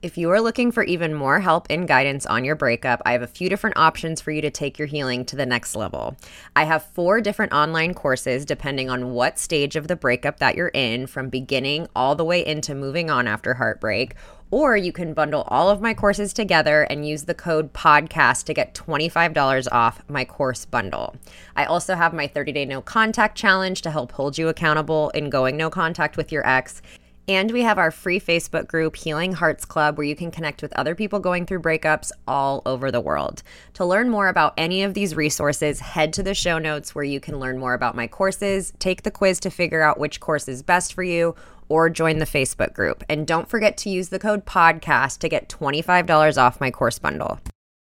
If you are looking for even more help and guidance on your breakup, I have a few different options for you to take your healing to the next level. I have 4 different online courses depending on what stage of the breakup that you're in, from beginning all the way into moving on after heartbreak. Or you can bundle all of my courses together and use the code PODCAST to get $25 off my course bundle. I also have my 30-day no contact challenge to help hold you accountable in going no contact with your ex. And we have our free Facebook group, Healing Hearts Club, where you can connect with other people going through breakups all over the world. To learn more about any of these resources, head to the show notes where you can learn more about my courses, take the quiz to figure out which course is best for you, or join the Facebook group. And don't forget to use the code PODCAST to get $25 off my course bundle.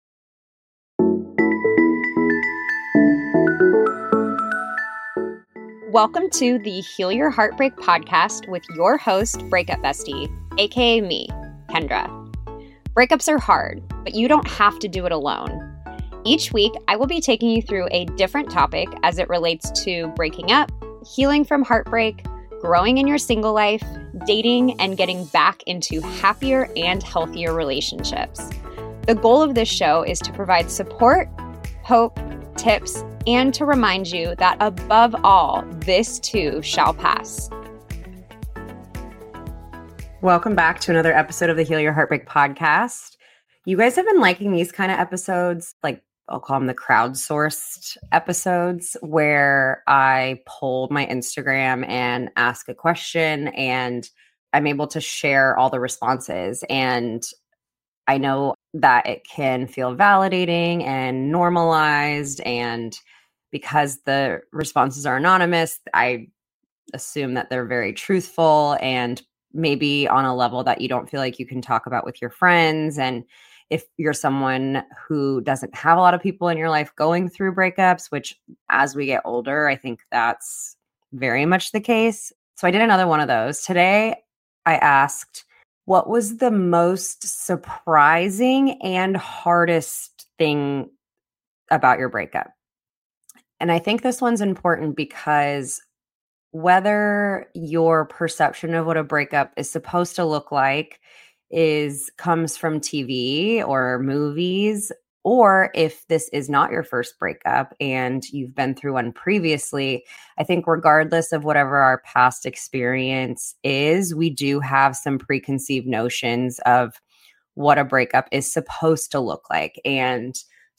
Welcome to the Heal Your Heartbreak podcast with your host, Breakup Bestie, aka me, Kendra. Breakups are hard, but you don't have to do it alone. Each week, I will be taking you through a different topic as it relates to breaking up, healing from heartbreak, growing in your single life, dating, and getting back into happier and healthier relationships. The goal of this show is to provide support, hope, tips, and to remind you that above all, this too shall pass. Welcome back to another episode of the Heal Your Heartbreak podcast. You guys have been liking these kind of episodes, like I'll call them the crowdsourced episodes, where I poll my Instagram and ask a question, and I'm able to share all the responses. And I know that it can feel validating and normalized, and because the responses are anonymous, I assume that they're very truthful and maybe on a level that you don't feel like you can talk about with your friends. And if you're someone who doesn't have a lot of people in your life going through breakups, which as we get older, I think that's very much the case. So I did another one of those. Today, I asked, what was the most surprising and hardest thing about your breakup? And I think this one's important because whether your perception of what a breakup is supposed to look like comes from TV or movies, or if this is not your first breakup and you've been through one previously, I think regardless of whatever our past experience is, we do have some preconceived notions of what a breakup is supposed to look like and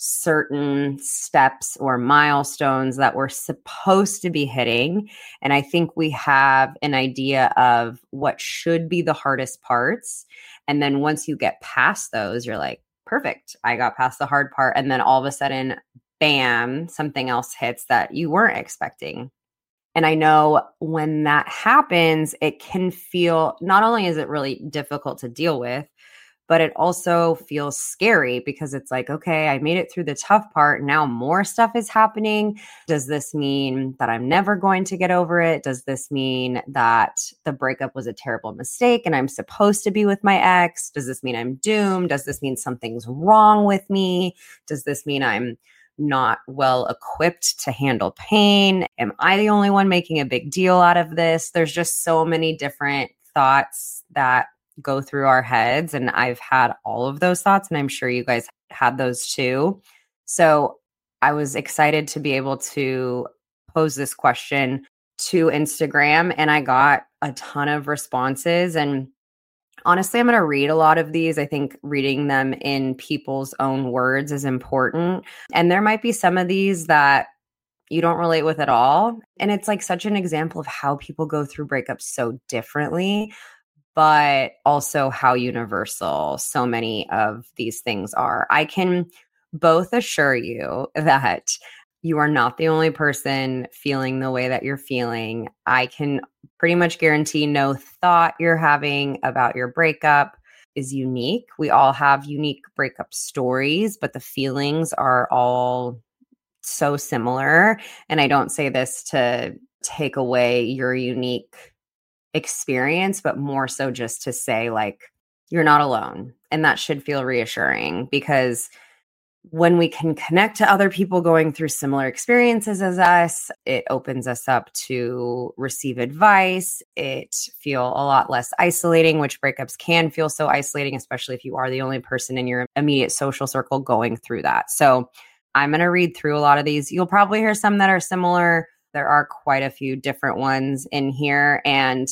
certain steps or milestones that we're supposed to be hitting. And I think we have an idea of what should be the hardest parts. And then once you get past those, you're like, perfect, I got past the hard part. And then all of a sudden, bam, something else hits that you weren't expecting. And I know when that happens, it can feel, not only is it really difficult to deal with, but it also feels scary because it's like, okay, I made it through the tough part. Now more stuff is happening. Does this mean that I'm never going to get over it? Does this mean that the breakup was a terrible mistake and I'm supposed to be with my ex? Does this mean I'm doomed? Does this mean something's wrong with me? Does this mean I'm not well equipped to handle pain? Am I the only one making a big deal out of this? There's just so many different thoughts that go through our heads. And I've had all of those thoughts, and I'm sure you guys had those too. So I was excited to be able to pose this question to Instagram, and I got a ton of responses. And honestly, I'm going to read a lot of these. I think reading them in people's own words is important. And there might be some of these that you don't relate with at all. And it's like such an example of how people go through breakups so differently, but also how universal so many of these things are. I can both assure you that you are not the only person feeling the way that you're feeling. I can pretty much guarantee no thought you're having about your breakup is unique. We all have unique breakup stories, but the feelings are all so similar. And I don't say this to take away your unique experience, but more so just to say, like, you're not alone. And that should feel reassuring, because when we can connect to other people going through similar experiences as us, it opens us up to receive advice. It feel a lot less isolating, which breakups can feel so isolating, especially if you are the only person in your immediate social circle going through that. So I'm going to read through a lot of these. You'll probably hear some that are similar. There are quite a few different ones in here. And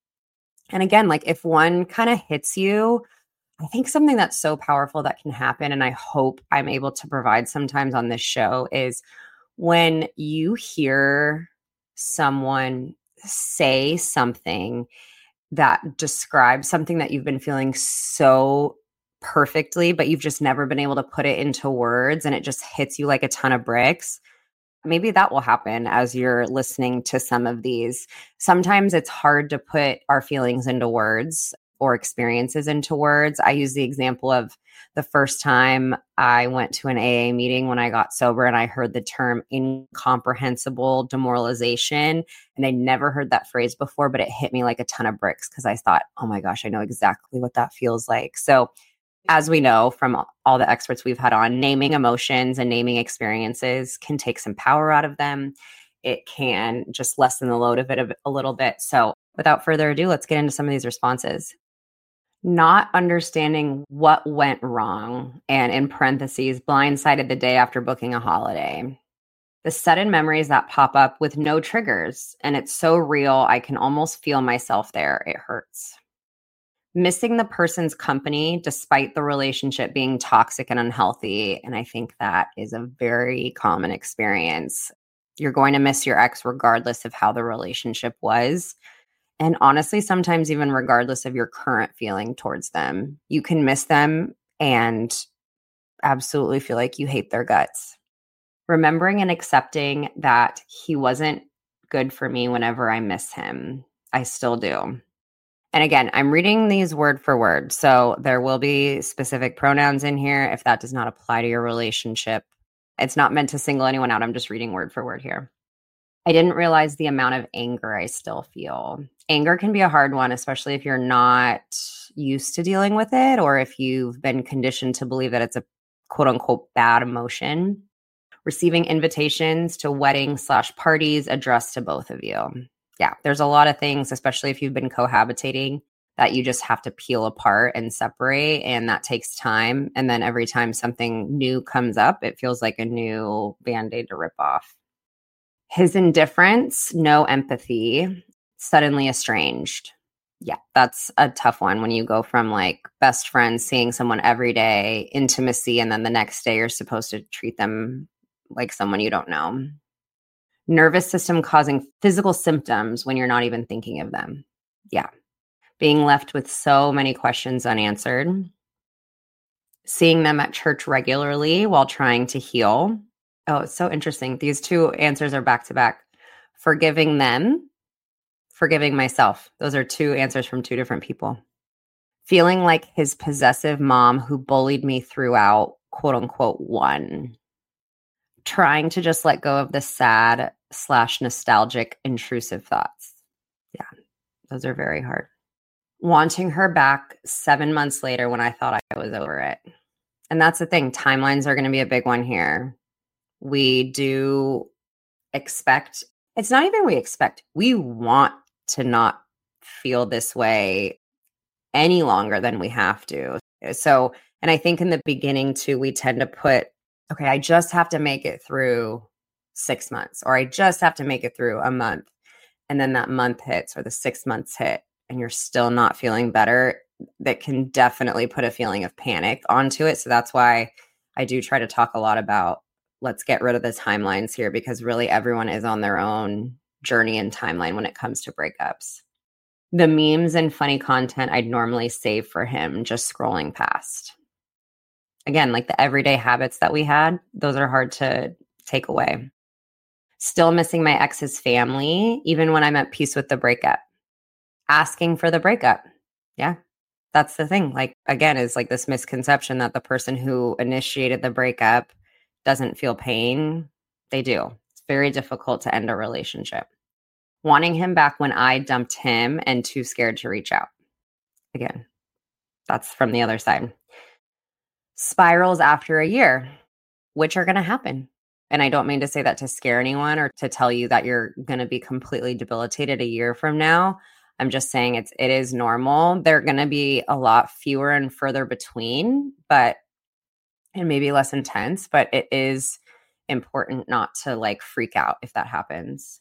again, like if one kind of hits you, I think something that's so powerful that can happen, and I hope I'm able to provide sometimes on this show, is when you hear someone say something that describes something that you've been feeling so perfectly, but you've just never been able to put it into words, and it just hits you like a ton of bricks. Maybe that will happen as you're listening to some of these. Sometimes it's hard to put our feelings into words or experiences into words. I use the example of the first time I went to an AA meeting when I got sober and I heard the term incomprehensible demoralization. And I never heard that phrase before, but it hit me like a ton of bricks because I thought, oh my gosh, I know exactly what that feels like. So as we know from all the experts we've had on, naming emotions and naming experiences can take some power out of them. It can just lessen the load of it a little bit. So without further ado, let's get into some of these responses. Not understanding what went wrong, and in parentheses, blindsided the day after booking a holiday. The sudden memories that pop up with no triggers, and it's so real, I can almost feel myself there. It hurts. Missing the person's company despite the relationship being toxic and unhealthy. And I think that is a very common experience. You're going to miss your ex regardless of how the relationship was. And honestly, sometimes even regardless of your current feeling towards them, you can miss them and absolutely feel like you hate their guts. Remembering and accepting that he wasn't good for me whenever I miss him. I still do. And again, I'm reading these word for word. So there will be specific pronouns in here if that does not apply to your relationship. It's not meant to single anyone out. I'm just reading word for word here. I didn't realize the amount of anger I still feel. Anger can be a hard one, especially if you're not used to dealing with it or if you've been conditioned to believe that it's a quote unquote bad emotion. Receiving invitations to weddings/parties addressed to both of you. Yeah, there's a lot of things, especially if you've been cohabitating, that you just have to peel apart and separate, and that takes time. And then every time something new comes up, it feels like a new Band-Aid to rip off. His indifference, no empathy, suddenly estranged. Yeah, that's a tough one when you go from like best friends, seeing someone every day, intimacy, and then the next day you're supposed to treat them like someone you don't know. Nervous system causing physical symptoms when you're not even thinking of them. Yeah. Being left with so many questions unanswered. Seeing them at church regularly while trying to heal. Oh, it's so interesting. These two answers are back to back. Forgiving them, forgiving myself. Those are two answers from two different people. Feeling like his possessive mom who bullied me throughout, quote unquote, won. Trying to just let go of the sad/nostalgic intrusive thoughts. Yeah, those are very hard. Wanting her back 7 months later when I thought I was over it. And that's the thing. Timelines are going to be a big one here. We do expect, it's not even we expect, we want to not feel this way any longer than we have to. So, and I think in the beginning too, we tend to put, okay, I just have to make it through 6 months, or I just have to make it through a month. And then that month hits or the 6 months hit and you're still not feeling better. That can definitely put a feeling of panic onto it. So that's why I do try to talk a lot about let's get rid of the timelines here, because really everyone is on their own journey and timeline when it comes to breakups. The memes and funny content I'd normally save for him, just scrolling past. Again, like the everyday habits that we had, those are hard to take away. Still missing my ex's family, even when I'm at peace with the breakup. Asking for the breakup. Yeah, that's the thing. Like, again, is like this misconception that the person who initiated the breakup doesn't feel pain. They do. It's very difficult to end a relationship. Wanting him back when I dumped him and too scared to reach out. Again, that's from the other side. Spirals after a year. which are going to happen. And I don't mean to say that to scare anyone or to tell you that you're going to be completely debilitated a year from now. I'm just saying it is normal. They're going to be a lot fewer and further between, but and maybe less intense, but it is important not to like freak out if that happens.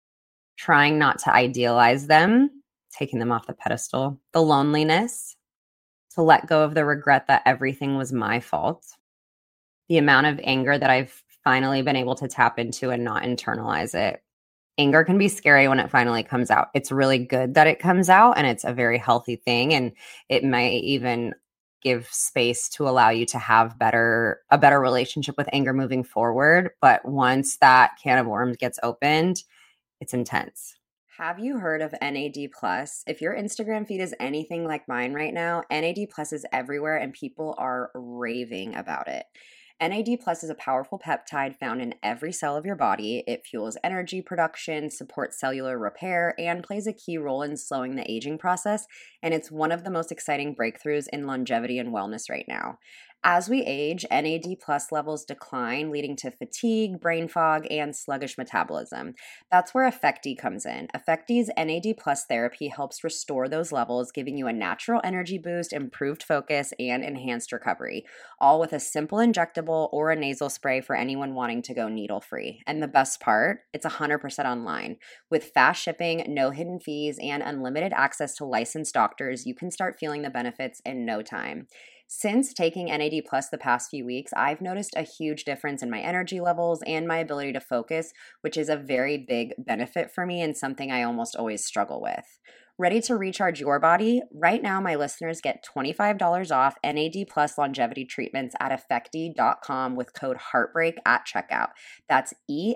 Trying not to idealize them, taking them off the pedestal, the loneliness, to let go of the regret that everything was my fault, the amount of anger that I've finally been able to tap into and not internalize it. Anger can be scary when it finally comes out. It's really good that it comes out and it's a very healthy thing. And it might even give space to allow you to have a better relationship with anger moving forward. But once that can of worms gets opened, it's intense. Have you heard of NAD Plus? If your Instagram feed is anything like mine right now, NAD Plus is everywhere and people are raving about it. NAD Plus is a powerful peptide found in every cell of your body. It fuels energy production, supports cellular repair, and plays a key role in slowing the aging process. And it's one of the most exciting breakthroughs in longevity and wellness right now. As we age, NAD Plus levels decline, leading to fatigue, brain fog, and sluggish metabolism. That's where Effecti comes in. Effecti's NAD Plus therapy helps restore those levels, giving you a natural energy boost, improved focus, and enhanced recovery, all with a simple injectable or a nasal spray for anyone wanting to go needle-free. And the best part, it's 100% online. With fast shipping, no hidden fees, and unlimited access to licensed doctors, you can start feeling the benefits in no time. Since taking NAD Plus the past few weeks, I've noticed a huge difference in my energy levels and my ability to focus, which is a very big benefit for me and something I almost always struggle with. Ready to recharge your body? Right now, my listeners get $25 off NAD Plus longevity treatments at Effecti.com with code HEARTBREAK at checkout. That's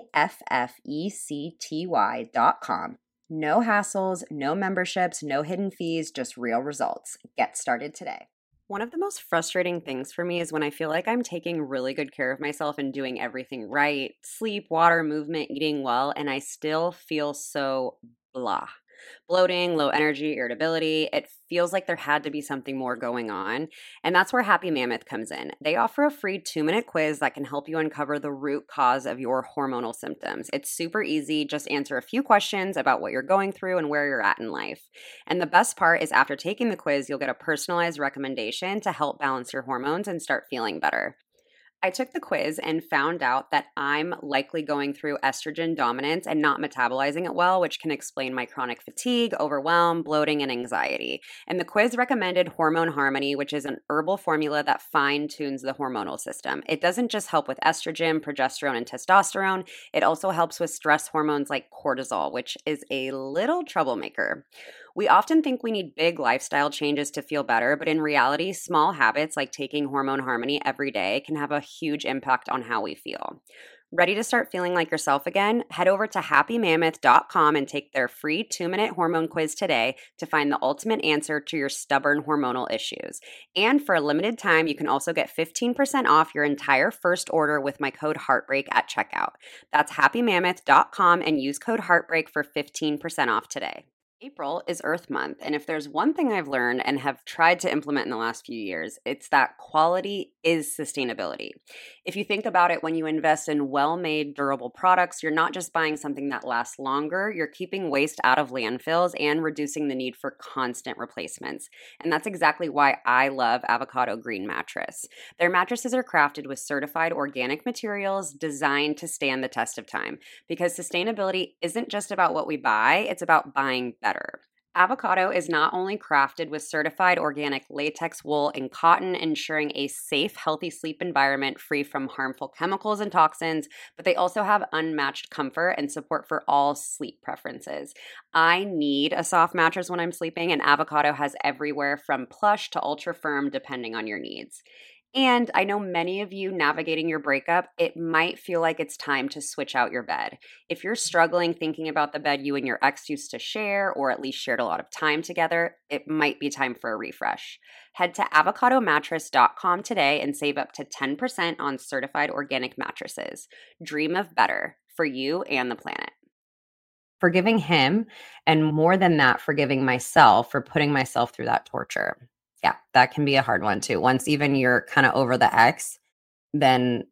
EFFECTY.com. No hassles, no memberships, no hidden fees, just real results. Get started today. One of the most frustrating things for me is when I feel like I'm taking really good care of myself and doing everything right, sleep, water, movement, eating well, and I still feel so blah. Bloating, low energy, irritability. It feels like there had to be something more going on. And that's where Happy Mammoth comes in. They offer a free 2-minute quiz that can help you uncover the root cause of your hormonal symptoms. It's super easy. Just answer a few questions about what you're going through and where you're at in life. And the best part is after taking the quiz, you'll get a personalized recommendation to help balance your hormones and start feeling better. I took the quiz and found out that I'm likely going through estrogen dominance and not metabolizing it well, which can explain my chronic fatigue, overwhelm, bloating, and anxiety. And the quiz recommended Hormone Harmony, which is an herbal formula that fine-tunes the hormonal system. It doesn't just help with estrogen, progesterone, and testosterone. It also helps with stress hormones like cortisol, which is a little troublemaker. We often think we need big lifestyle changes to feel better, but in reality, small habits like taking Hormone Harmony every day can have a huge impact on how we feel. Ready to start feeling like yourself again? Head over to happymammoth.com and take their free 2-minute hormone quiz today to find the ultimate answer to your stubborn hormonal issues. And for a limited time, you can also get 15% off your entire first order with my code HEARTBREAK at checkout. That's happymammoth.com and use code HEARTBREAK for 15% off today. April is Earth Month, and if there's one thing I've learned and have tried to implement in the last few years, it's that quality is sustainability. If you think about it, when you invest in well-made, durable products, you're not just buying something that lasts longer, you're keeping waste out of landfills and reducing the need for constant replacements. And that's exactly why I love Avocado Green Mattress. Their mattresses are crafted with certified organic materials designed to stand the test of time, because sustainability isn't just about what we buy, it's about buying better. Avocado is not only crafted with certified organic latex, wool, and cotton, ensuring a safe, healthy sleep environment free from harmful chemicals and toxins, but they also have unmatched comfort and support for all sleep preferences. I need a soft mattress when I'm sleeping, and Avocado has everywhere from plush to ultra firm, depending on your needs. And I know many of you navigating your breakup, it might feel like it's time to switch out your bed. If you're struggling thinking about the bed you and your ex used to share, or at least shared a lot of time together, it might be time for a refresh. Head to avocadomattress.com today and save up to 10% on certified organic mattresses. Dream of better for you and the planet. Forgiving him, and more than that, forgiving myself for putting myself through that torture. Yeah, that can be a hard one too. Once even you're kind of over the ex, then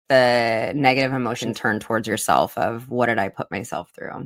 the negative emotion turned towards yourself of what did I put myself through?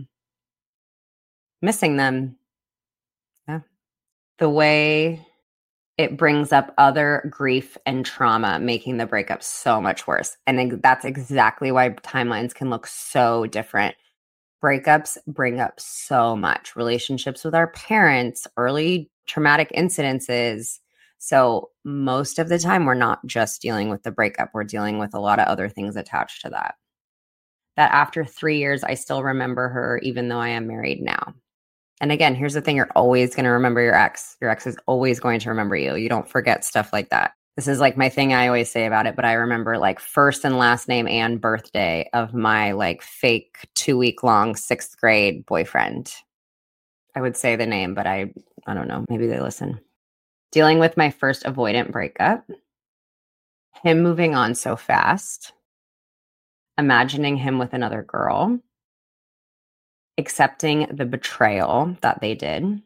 Missing them. Yeah. The way it brings up other grief and trauma, making the breakup so much worse. And that's exactly why timelines can look so different. Breakups bring up so much. Relationships with our parents, early traumatic incidences. So most of the time, we're not just dealing with the breakup. We're dealing with a lot of other things attached to that. That after 3 years, I still remember her, even though I am married now. And again, here's the thing. You're always going to remember your ex. Your ex is always going to remember you. You don't forget stuff like that. This is like my thing I always say about it, but I remember like first and last name and birthday of my like fake 2-week long 6th grade boyfriend. I would say the name, but I don't know. Maybe they listen. Dealing with my first avoidant breakup, him moving on so fast, imagining him with another girl, accepting the betrayal that they did,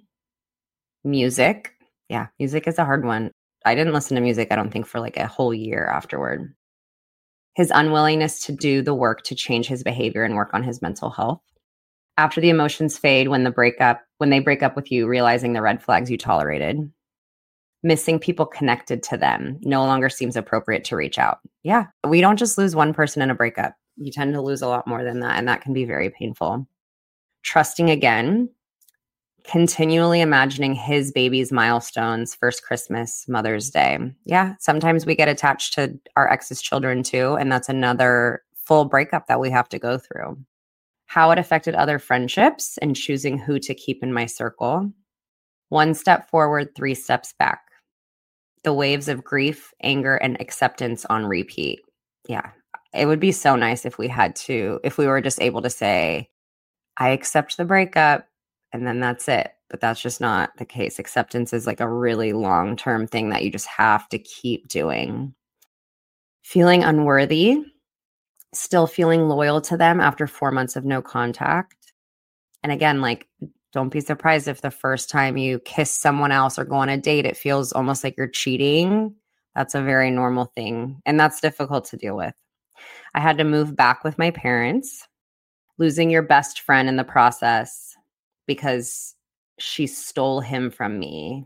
music. Yeah, music is a hard one. I didn't listen to music, I don't think, for like a whole year afterward. His unwillingness to do the work to change his behavior and work on his mental health. After the emotions fade when they break up with you, realizing the red flags you tolerated. Missing people connected to them no longer seems appropriate to reach out. Yeah, we don't just lose one person in a breakup. You tend to lose a lot more than that, and that can be very painful. Trusting again, continually imagining his baby's milestones, first Christmas, Mother's Day. Yeah, sometimes we get attached to our ex's children too, and that's another full breakup that we have to go through. How it affected other friendships and choosing who to keep in my circle. 1 step forward, 3 steps back. The waves of grief, anger, and acceptance on repeat. Yeah, it would be so nice if we were just able to say, I accept the breakup, and then that's it. But that's just not the case. Acceptance is like a really long-term thing that you just have to keep doing. Feeling unworthy, still feeling loyal to them after 4 months of no contact. And again, like, don't be surprised if the first time you kiss someone else or go on a date, it feels almost like you're cheating. That's a very normal thing. And that's difficult to deal with. I had to move back with my parents, losing your best friend in the process because she stole him from me.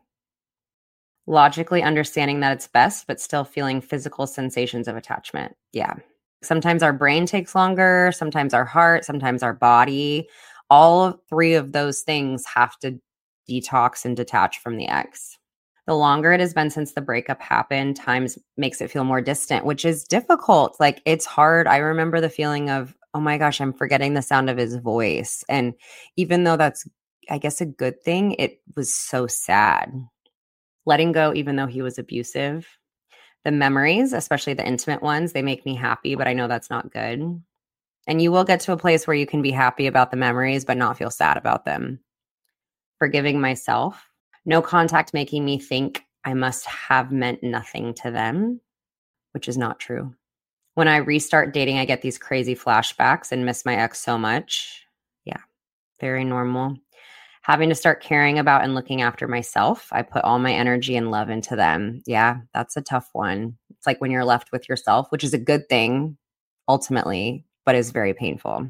Logically understanding that it's best, but still feeling physical sensations of attachment. Yeah. Sometimes our brain takes longer, sometimes our heart, sometimes our body. All 3 of those things have to detox and detach from the ex. The longer it has been since the breakup happened, times makes it feel more distant, which is difficult. Like, it's hard. I remember the feeling of, oh my gosh, I'm forgetting the sound of his voice. And even though that's, I guess, a good thing, it was so sad. Letting go, even though he was abusive. The memories, especially the intimate ones, they make me happy, but I know that's not good. And you will get to a place where you can be happy about the memories, but not feel sad about them. Forgiving myself. No contact making me think I must have meant nothing to them, which is not true. When I restart dating, I get these crazy flashbacks and miss my ex so much. Yeah, very normal. Having to start caring about and looking after myself. I put all my energy and love into them. Yeah, that's a tough one. It's like when you're left with yourself, which is a good thing ultimately, but is very painful.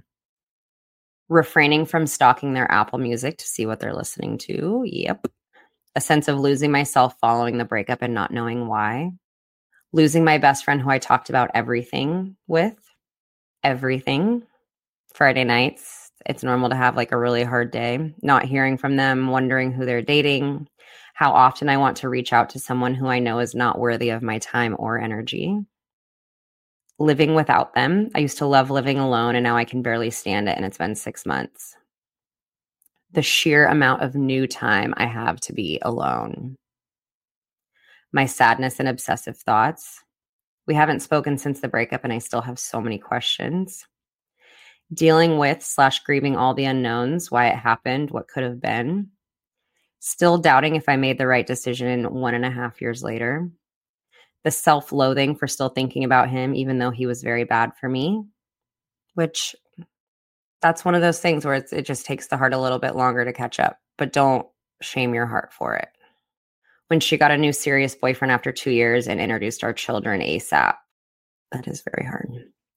Refraining from stalking their Apple Music to see what they're listening to. Yep. A sense of losing myself following the breakup and not knowing why. Losing my best friend who I talked about everything with. Everything. Friday nights. It's normal to have like a really hard day. Not hearing from them, wondering who they're dating. How often I want to reach out to someone who I know is not worthy of my time or energy. Living without them. I used to love living alone and now I can barely stand it, and it's been 6 months. The sheer amount of new time I have to be alone. My sadness and obsessive thoughts. We haven't spoken since the breakup and I still have so many questions. Dealing with / grieving all the unknowns, why it happened, what could have been. Still doubting if I made the right decision 1.5 years later. The self-loathing for still thinking about him, even though he was very bad for me, which that's one of those things where it just takes the heart a little bit longer to catch up, but don't shame your heart for it. When she got a new serious boyfriend after 2 years and introduced our children ASAP. That is very hard.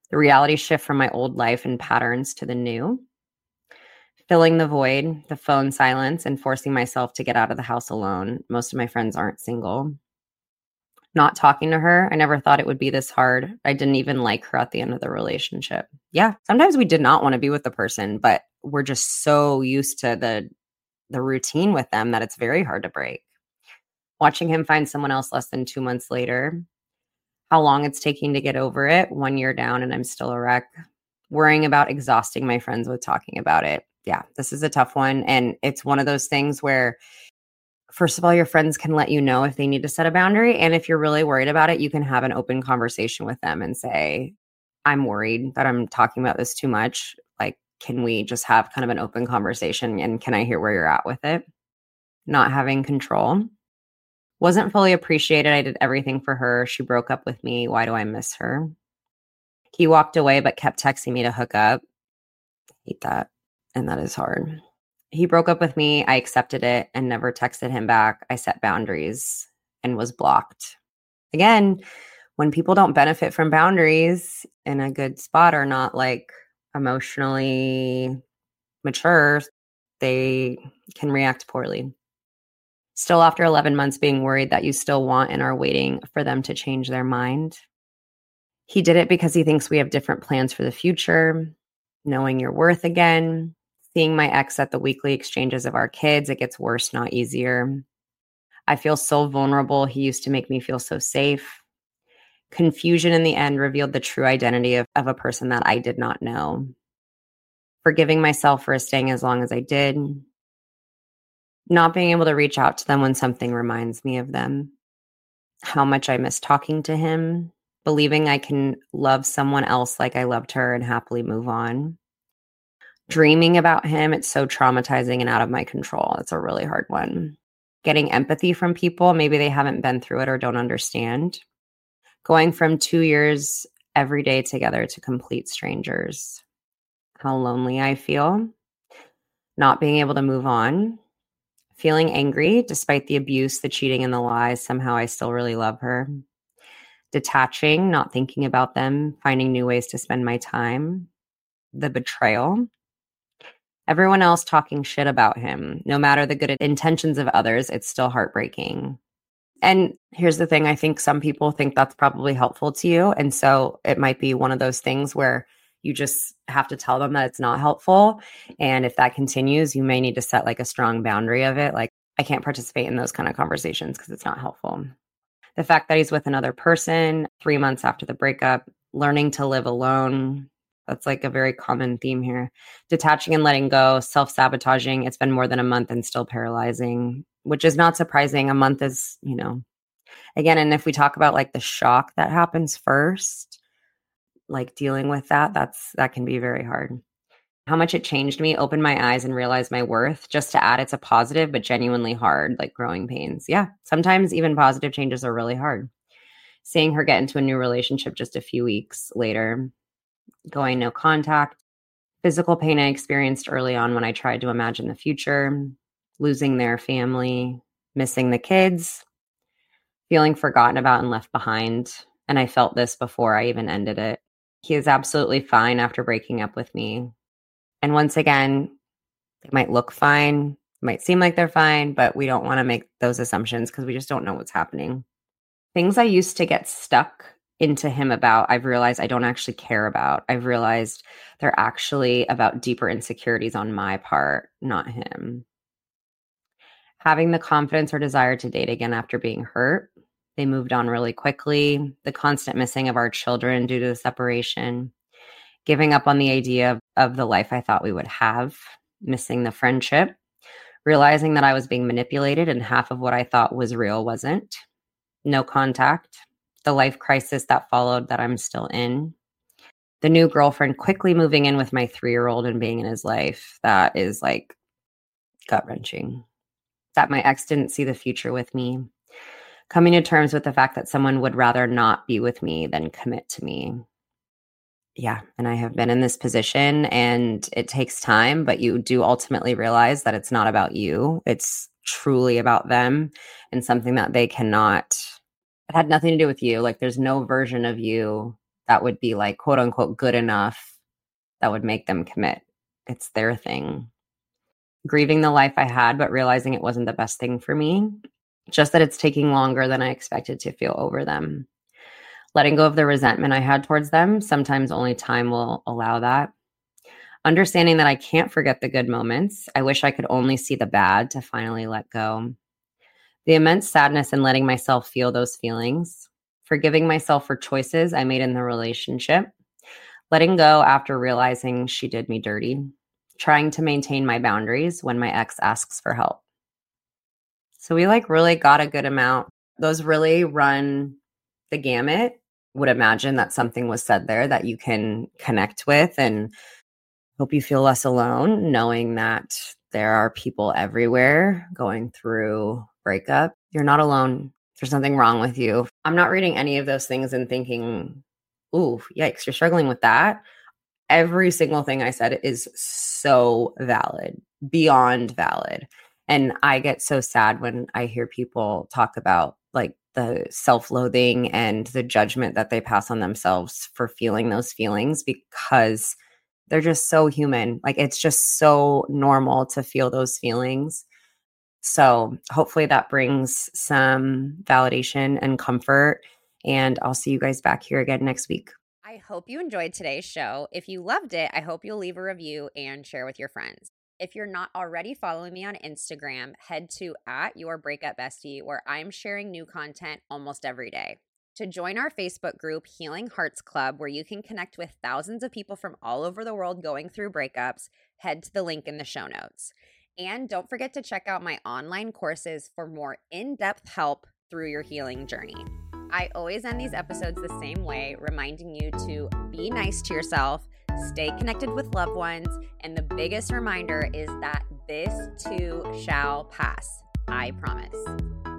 The reality shift from my old life and patterns to the new. Filling the void, the phone silence, and forcing myself to get out of the house alone. Most of my friends aren't single. Not talking to her. I never thought it would be this hard. I didn't even like her at the end of the relationship. Yeah, sometimes we did not want to be with the person, but we're just so used to the routine with them that it's very hard to break. Watching him find someone else less than 2 months later. How long it's taking to get over it. 1 year down and I'm still a wreck. Worrying about exhausting my friends with talking about it. Yeah, this is a tough one. And it's one of those things where, first of all, your friends can let you know if they need to set a boundary. And if you're really worried about it, you can have an open conversation with them and say, I'm worried that I'm talking about this too much. Like, can we just have kind of an open conversation? And can I hear where you're at with it? Not having control. Wasn't fully appreciated. I did everything for her. She broke up with me. Why do I miss her? He walked away, but kept texting me to hook up. I hate that. And that is hard. He broke up with me. I accepted it and never texted him back. I set boundaries and was blocked. Again, when people don't benefit from boundaries in a good spot or not like emotionally mature, they can react poorly. Still, after 11 months, being worried that you still want and are waiting for them to change their mind. He did it because he thinks we have different plans for the future. Knowing your worth again. Seeing my ex at the weekly exchanges of our kids. It gets worse, not easier. I feel so vulnerable. He used to make me feel so safe. Confusion in the end revealed the true identity of a person that I did not know. Forgiving myself for staying as long as I did. Not being able to reach out to them when something reminds me of them. How much I miss talking to him. Believing I can love someone else like I loved her and happily move on. Dreaming about him, it's so traumatizing and out of my control. It's a really hard one. Getting empathy from people, maybe they haven't been through it or don't understand. Going from 2 years every day together to complete strangers. How lonely I feel. Not being able to move on. Feeling angry despite the abuse, the cheating, and the lies. Somehow I still really love her. Detaching, not thinking about them, finding new ways to spend my time. The betrayal. Everyone else talking shit about him. No matter the good intentions of others, it's still heartbreaking. And here's the thing. I think some people think that's probably helpful to you. And so it might be one of those things where you just have to tell them that it's not helpful. And if that continues, you may need to set like a strong boundary of it. Like, I can't participate in those kind of conversations because it's not helpful. The fact that he's with another person 3 months after the breakup, learning to live alone. That's like a very common theme here. Detaching and letting go, self-sabotaging. It's been more than a month and still paralyzing, which is not surprising. A month is, again, and if we talk about like the shock that happens first, like dealing with that can be very hard. How much it changed me, opened my eyes and realized my worth. Just to add, it's a positive, but genuinely hard, like growing pains. Yeah, sometimes even positive changes are really hard. Seeing her get into a new relationship just a few weeks later, going no contact, physical pain I experienced early on when I tried to imagine the future, losing their family, missing the kids, feeling forgotten about and left behind. And I felt this before I even ended it. He is absolutely fine after breaking up with me. And once again, they might look fine, might seem like they're fine, but we don't want to make those assumptions because we just don't know what's happening. Things I used to get stuck into him about, I've realized I don't actually care about. I've realized they're actually about deeper insecurities on my part, not him. Having the confidence or desire to date again after being hurt. They moved on really quickly. The constant missing of our children due to the separation. Giving up on the idea of the life I thought we would have. Missing the friendship. Realizing that I was being manipulated and half of what I thought was real wasn't. No contact. The life crisis that followed that I'm still in. The new girlfriend quickly moving in with my 3-year-old and being in his life. That is like gut-wrenching. That my ex didn't see the future with me. Coming to terms with the fact that someone would rather not be with me than commit to me. Yeah, and I have been in this position and it takes time, but you do ultimately realize that it's not about you. It's truly about them and something that they cannot. It had nothing to do with you. Like, there's no version of you that would be like quote unquote good enough that would make them commit. It's their thing. Grieving the life I had, but realizing it wasn't the best thing for me. Just that it's taking longer than I expected to feel over them. Letting go of the resentment I had towards them. Sometimes only time will allow that. Understanding that I can't forget the good moments. I wish I could only see the bad to finally let go. The immense sadness in letting myself feel those feelings. Forgiving myself for choices I made in the relationship. Letting go after realizing she did me dirty. Trying to maintain my boundaries when my ex asks for help. So we like really got a good amount. Those really run the gamut. Would imagine that something was said there that you can connect with, and hope you feel less alone knowing that there are people everywhere going through breakup. You're not alone. There's nothing wrong with you. I'm not reading any of those things and thinking, ooh, yikes, you're struggling with that. Every single thing I said is so valid, beyond valid. And I get so sad when I hear people talk about like the self-loathing and the judgment that they pass on themselves for feeling those feelings, because they're just so human. Like it's just so normal to feel those feelings. So hopefully that brings some validation and comfort. And I'll see you guys back here again next week. I hope you enjoyed today's show. If you loved it, I hope you'll leave a review and share with your friends. If you're not already following me on Instagram, head to @YourBreakupBestie, where I'm sharing new content almost every day. To join our Facebook group, Healing Hearts Club, where you can connect with thousands of people from all over the world going through breakups, head to the link in the show notes. And don't forget to check out my online courses for more in-depth help through your healing journey. I always end these episodes the same way, reminding you to be nice to yourself, stay connected with loved ones, and the biggest reminder is that this too shall pass. I promise.